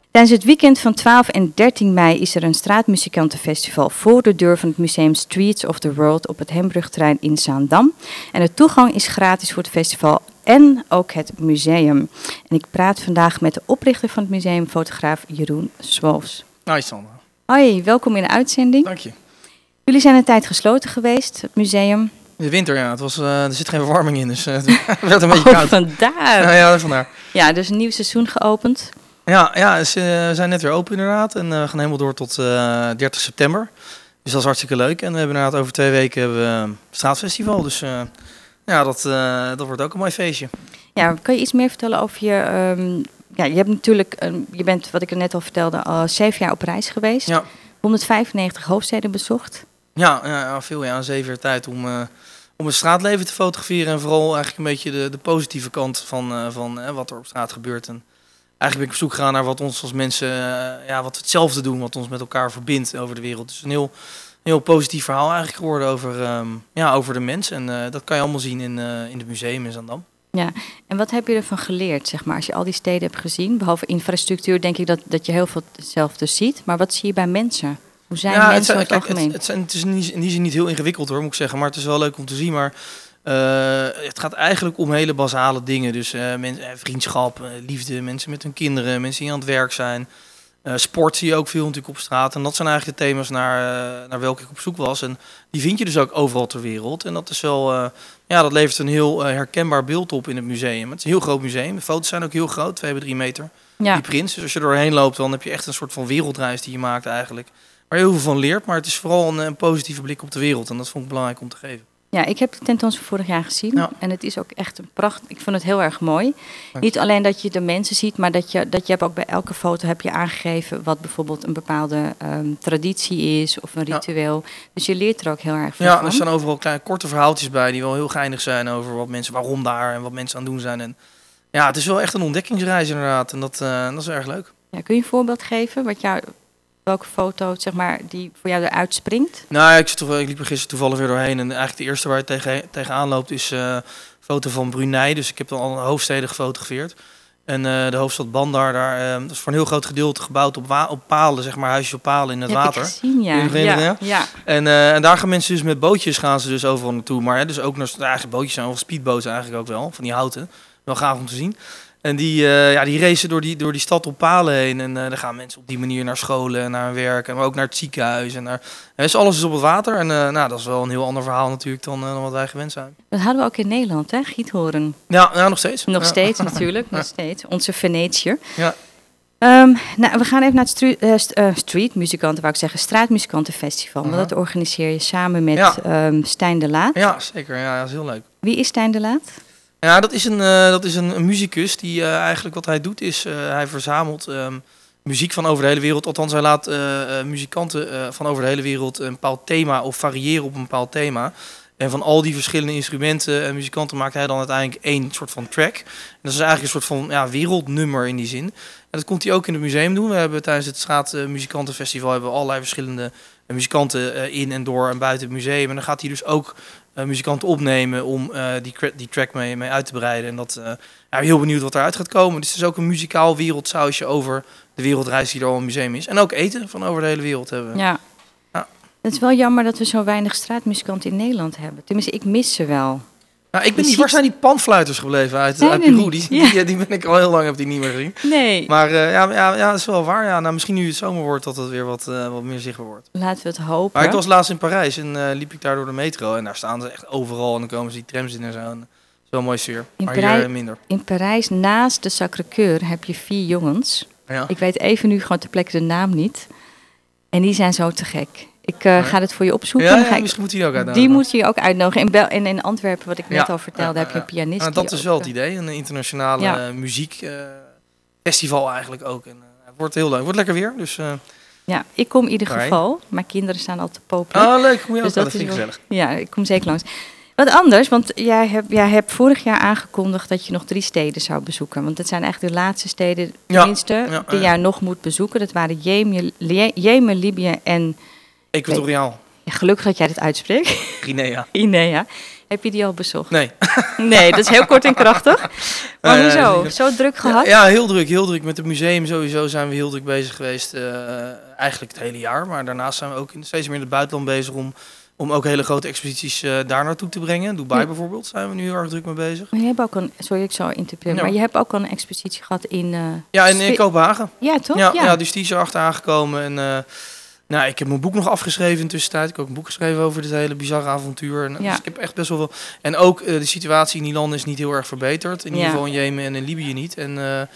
Tijdens het weekend van 12 en 13 mei is er een straatmuzikantenfestival voor de deur van het museum Streets of the World op het Hembrugterrein in Zaandam. En de toegang is gratis voor het festival en ook het museum. En ik praat vandaag met de oprichter van het museum, fotograaf Jeroen Swolfs. Hoi Sandra. Hoi, welkom in de uitzending. Dank je. Jullie zijn een tijd gesloten geweest, het museum. In de winter, ja. Er zit geen verwarming in, dus het werd een beetje koud. Vandaar. Ja, vandaar. Ja, dus een nieuw seizoen geopend. Ja, we zijn net weer open inderdaad. En we gaan helemaal door tot 30 september. Dus dat is hartstikke leuk. En we hebben inderdaad over 2 weken hebben we een straatfestival. Dus dat wordt ook een mooi feestje. Ja, kan je iets meer vertellen over je... je hebt natuurlijk, je bent, wat ik er net al vertelde, al 7 jaar op reis geweest. Ja. 195 hoofdsteden bezocht. Ja, veel. Ja, 7 jaar tijd om het straatleven te fotograferen. En vooral eigenlijk een beetje de positieve kant van wat er op straat gebeurt. En eigenlijk ben ik op zoek gegaan naar wat ons als mensen, wat we hetzelfde doen, wat ons met elkaar verbindt over de wereld. Dus een heel positief verhaal eigenlijk geworden over de mens. En dat kan je allemaal zien in het museum in Zaandam. Ja, en wat heb je ervan geleerd, zeg maar, als je al die steden hebt gezien? Behalve infrastructuur denk ik dat je heel veel hetzelfde ziet. Maar wat zie je bij mensen? Hoe zijn mensen in het algemeen? Het is in die zin niet heel ingewikkeld hoor, moet ik zeggen. Maar het is wel leuk om te zien. Maar het gaat eigenlijk om hele basale dingen. Dus vriendschap, liefde, mensen met hun kinderen, mensen die aan het werk zijn. Sport zie je ook veel natuurlijk op straat. En dat zijn eigenlijk de thema's naar welke ik op zoek was. En die vind je dus ook overal ter wereld. En dat is wel, dat levert een heel herkenbaar beeld op in het museum. Het is een heel groot museum. De foto's zijn ook heel groot, 2 bij 3 meter. Ja. Die prints. Dus als je er doorheen loopt, dan heb je echt een soort van wereldreis die je maakt eigenlijk. Waar je heel veel van leert. Maar het is vooral een positieve blik op de wereld. En dat vond ik belangrijk om te geven. Ja, ik heb de tentoonstelling vorig jaar gezien. Ja. En het is ook echt een pracht. Ik vond het heel erg mooi. Niet alleen dat je de mensen ziet, maar dat je hebt ook bij elke foto heb je aangegeven wat bijvoorbeeld een bepaalde traditie is of een ritueel. Ja. Dus je leert er ook heel erg veel van. Ja, er staan overal kleine korte verhaaltjes bij die wel heel geinig zijn over wat mensen, waarom daar en wat mensen aan het doen zijn. En ja, het is wel echt een ontdekkingsreis inderdaad. En dat is erg leuk. Ja, kun je een voorbeeld geven welke foto, zeg maar, die voor jou eruit springt? Nou, ik liep er gisteren toevallig weer doorheen. En eigenlijk de eerste waar je tegenaan loopt is een foto van Brunei. Dus ik heb dan al hoofdsteden gefotografeerd. En de hoofdstad Bandar, dat is voor een heel groot gedeelte gebouwd op palen, zeg maar, huisjes op palen in het water. Ik gezien, ja. Ja. En daar gaan mensen dus met bootjes gaan ze dus overal naartoe. Maar dus ook naar eigen bootjes zijn, of speedboats eigenlijk ook wel, van die houten. Wel gaaf om te zien. En die racen door die stad op palen heen. En dan gaan mensen op die manier naar scholen en naar hun werk. Maar ook naar het ziekenhuis. En dus alles is op het water. En dat is wel een heel ander verhaal natuurlijk dan wat wij gewend zijn. Dat hadden we ook in Nederland, hè? Giethoorn. Ja, nog steeds. Nog steeds natuurlijk, nog steeds. Onze Venetië. Ja. We gaan even naar het streetmuzikanten, wou ik zeggen, straatmuzikantenfestival. Want dat organiseer je samen met Stijn de Laat. Ja, zeker. Ja, dat is heel leuk. Wie is Stijn de Laat? Ja, dat is een muzikus die eigenlijk wat hij doet is, hij verzamelt muziek van over de hele wereld. Althans, hij laat muzikanten van over de hele wereld een bepaald thema of variëren op een bepaald thema. En van al die verschillende instrumenten en muzikanten maakt hij dan uiteindelijk 1 soort van track. En dat is eigenlijk een soort van wereldnummer in die zin. En dat komt hij ook in het museum doen. We hebben tijdens het straatmuzikantenfestival hebben we allerlei verschillende muzikanten in en door en buiten het museum. En dan gaat hij dus ook muzikanten opnemen om die track mee uit te breiden. En dat heel benieuwd wat eruit gaat komen. Dus het is ook een muzikaal wereldsausje over de wereldreis die er al in het museum is. En ook eten van over de hele wereld hebben we. Ja. Het is wel jammer dat we zo weinig straatmuzikanten in Nederland hebben. Tenminste, ik mis ze wel. Nou, waar zijn die panfluiters gebleven uit Peru? Die ben ik al heel lang niet meer gezien. Nee. Maar dat is wel waar. Ja. Nou, misschien nu het zomer wordt dat het weer wat meer zichtbaar wordt. Laten we het hopen. Maar ik was laatst in Parijs en liep ik daar door de metro. En daar staan ze echt overal. En dan komen ze die trams in en zo. En dat is wel een mooie sfeer. Maar hier minder. In Parijs, naast de Sacré-Cœur, heb je 4 jongens. Ja. Ik weet even nu gewoon ter plekke de naam niet. En die zijn zo te gek. Ik ga het voor je opzoeken. Misschien moet hij ook uitnodigen. Die moet je ook uitnodigen. In Antwerpen, wat ik net al vertelde, heb je een pianist. Dat is wel het idee. Een internationale muziekfestival eigenlijk ook. En, het wordt heel leuk. Het wordt lekker weer. Dus, ja, ik kom in ieder geval. Mijn kinderen staan al te popelen. Oh, leuk. Kom je ook. Dus dat vind ik gezellig. Ja, ik kom zeker langs. Wat anders, want jij hebt vorig jaar aangekondigd dat je nog 3 steden zou bezoeken. Want dat zijn eigenlijk de laatste steden, tenminste, die jij nog moet bezoeken. Dat waren Jemen, Libië en... Equatoriaal. Gelukkig dat jij dit uitspreekt. Guinea. Guinea. Heb je die al bezocht? Nee. Nee, dat is heel kort en krachtig. Maar Nee, hoezo? nee. Zo druk gehad? Ja, heel druk, heel druk. Met het museum sowieso zijn we heel druk bezig geweest. Eigenlijk het hele jaar. Maar daarnaast zijn we ook steeds meer in het buitenland bezig om ook hele grote exposities daar naartoe te brengen. Dubai bijvoorbeeld zijn we nu heel erg druk mee bezig. Maar je hebt ook sorry, ik zal interpreteren. Ja. Maar je hebt ook al een expositie gehad in... in Kopenhagen. Ja, toch? Ja, dus die is erachter aangekomen. En ik heb mijn boek nog afgeschreven in de tussentijd. Ik heb ook een boek geschreven over dit hele bizarre avontuur. En, dus ik heb echt best wel veel... En ook de situatie in die landen is niet heel erg verbeterd. In ieder geval in Jemen en in Libië niet. En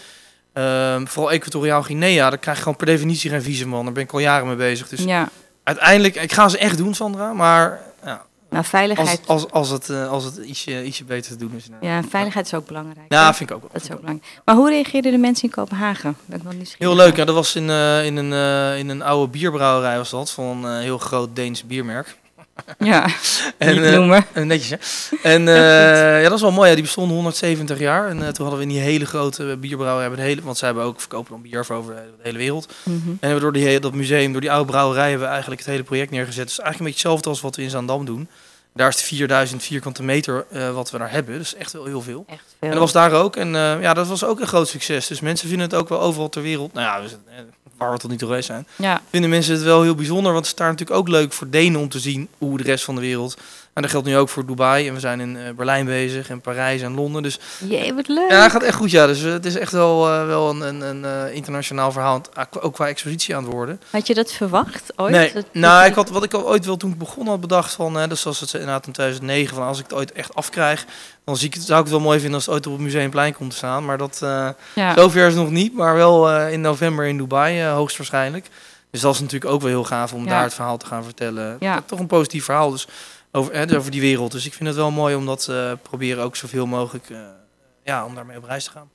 vooral Equatoriaal Guinea, daar krijg je gewoon per definitie geen visum van. Daar ben ik al jaren mee bezig. Dus uiteindelijk, ik ga ze echt doen, Sandra. Maar nou, veiligheid... Als het ietsje beter te doen is. Ja, veiligheid is ook belangrijk. Ja, vind ik ook wel. Dat is ook belangrijk. Maar hoe reageerden de mensen in Kopenhagen? Ben ik wel nieuwsgierig. Heel leuk, ja. Dat was in een oude bierbrouwerij was dat. Van een heel groot Deens biermerk. Ja, en, niet noemen. Netjes, hè? En dat is wel mooi. Ja, die bestonden 170 jaar. En toen hadden we in die hele grote bierbrouwerij, want zij verkopen dan bier voor over de hele wereld. En hebben we door dat museum, door die oude brouwerij, hebben we eigenlijk het hele project neergezet. Dus eigenlijk een beetje hetzelfde als wat we in Zaandam doen. Daar is het 4000 vierkante meter wat we daar hebben. Dus echt wel heel veel. Echt veel. En dat was daar ook. En dat was ook een groot succes. Dus mensen vinden het ook wel overal ter wereld. Nou ja, waar we tot niet toe geweest zijn. Ja. Vinden mensen het wel heel bijzonder. Want het is daar natuurlijk ook leuk voor Denen om te zien hoe de rest van de wereld. En dat geldt nu ook voor Dubai. En we zijn in Berlijn bezig. En Parijs en Londen. Dus Jee, wat leuk. ja, het gaat echt goed. Ja. Dus het is echt wel een internationaal verhaal. Ook qua expositie aan het worden. Had je dat verwacht ooit? Nee, wat ik al ooit wel toen ik begon had bedacht van, dus zoals het inderdaad in 2009, van als ik het ooit echt afkrijg, dan zou ik het wel mooi vinden als het ooit op het Museumplein komt te staan. Maar dat zover is het nog niet, maar wel in november in Dubai hoogstwaarschijnlijk. Dus dat is natuurlijk ook wel heel gaaf om daar het verhaal te gaan vertellen. Ja. Toch een positief verhaal dus over die wereld. Dus ik vind het wel mooi om dat proberen ook zoveel mogelijk om daarmee op reis te gaan.